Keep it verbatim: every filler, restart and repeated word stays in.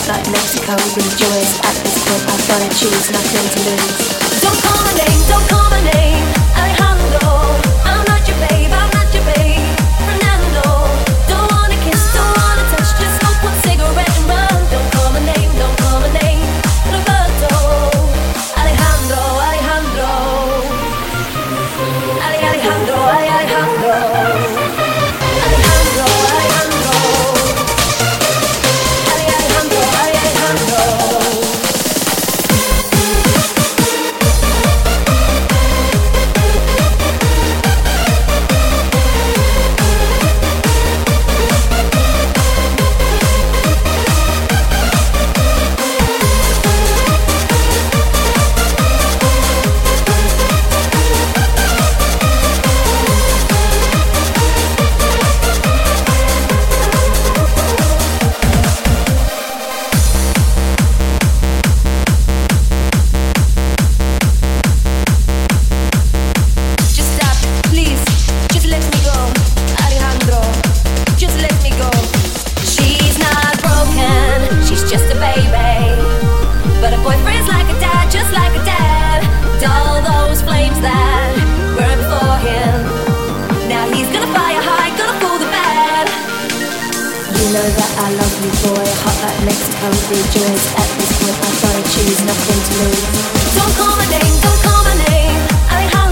hot like Mexico, rejoice. At this point I've gotta choose, nothing to lose. Don't call my name, don't call my name, Alejandro. I'm not your babe, I'm not your babe, Fernando. Don't wanna kiss, don't wanna touch, just smoke one cigarette and run. Don't call my name, don't call my name, Roberto. Alejandro, Alejandro, Ale Alejandro, Ale Alejandro. Alejandro, Alejandro, Ale Alejandro, Ale Alejandro. Mexico, rejoice. At this point I've gotta choose, nothing to lose. Don't call my name, don't call my name, Alejandro.